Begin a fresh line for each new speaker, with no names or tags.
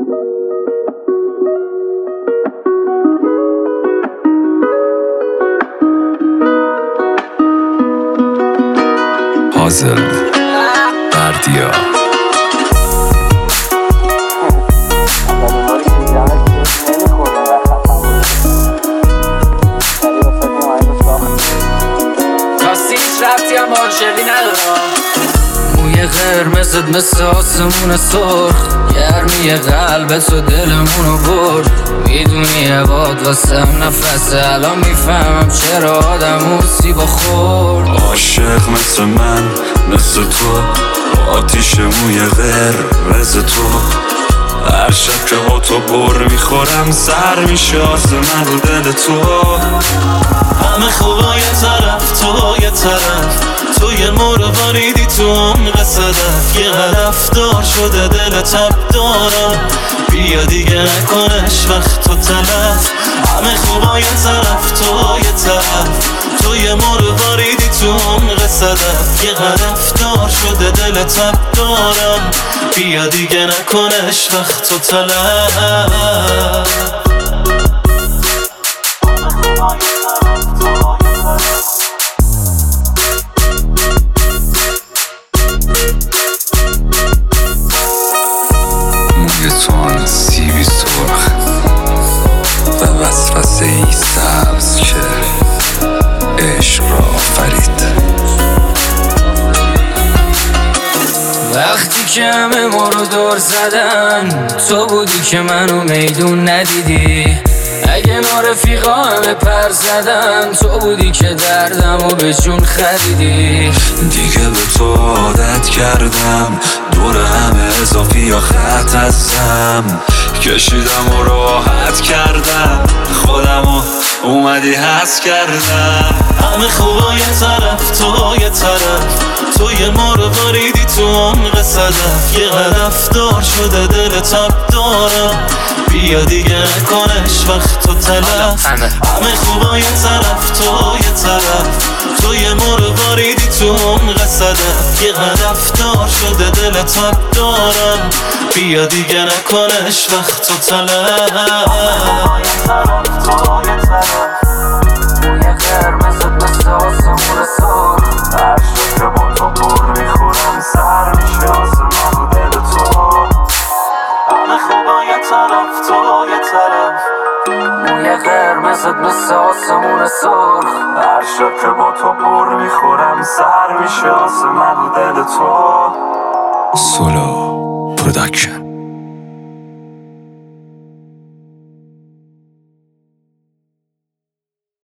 پازل بردیا
موی قرمزت مثل آسمون سرخ، گرمی قلبت و دلمونو برد. میدونی عباد واسم نفسه، الان میفهمم چرا آدم سیبا خورد.
عاشق مثل من مثل تو، آتیش موی قرمز تو. هر شب که با تو بر میخورم سر میشه آسمون رو دل تو.
همه خوبا یه طرف، تو یه طرف، تو یه مرواریدی تو عمق صدف. یه هدف دار شده دل تب دارم، بیا دیگه نکنش وقت تو تلف. همه خوبا یه طرف، تو یه طرف، تو یه مرواریدی تو عمق صدف. یه هدف دار شده دل تب دارم، بیا دیگه نکنش وقت تو تلف.
موی تو آن سیبی سرخ و وسوسه ای سبز که عشق را آفرید.
وقتی که همه ما رو دور زدن، تو بودی که منو میدون ندیدی. اگه رفیقا همه پر زدن، تو بودی که دردمو به جون خریدی.
دیگه به تو عادت کردم، دور همه اضافی یا خط هستم. کشیدم و راحت کردم، خودمو اومدی حس کردم.
همه خوبا یه طرف، تو یه طرف، تو یه مرواریدی تو عمق صدف. یه هدف دار شده دل تب دارم، بیا دیگه نکنش وقت تو تلف. همه خوبا یه طرف، تو یه طرف، تو یه مرواریدی تو عمق صدف. یه هدف دار شده دل تب دارم، بیا دیگه نکنش وقت تو تلف.
موی قرمزت مثل آسمون سرخ، هر شب که با تو بر میخورم سر میشه آسمون رو دل تو.
همه خوبا یه طرف، تو یه طرف،
موی قرمزت مثل آسمون سرخ،
هر شب که با تو بر میخورم سر میشه آسمون رو دل تو. سولو پروداکشن.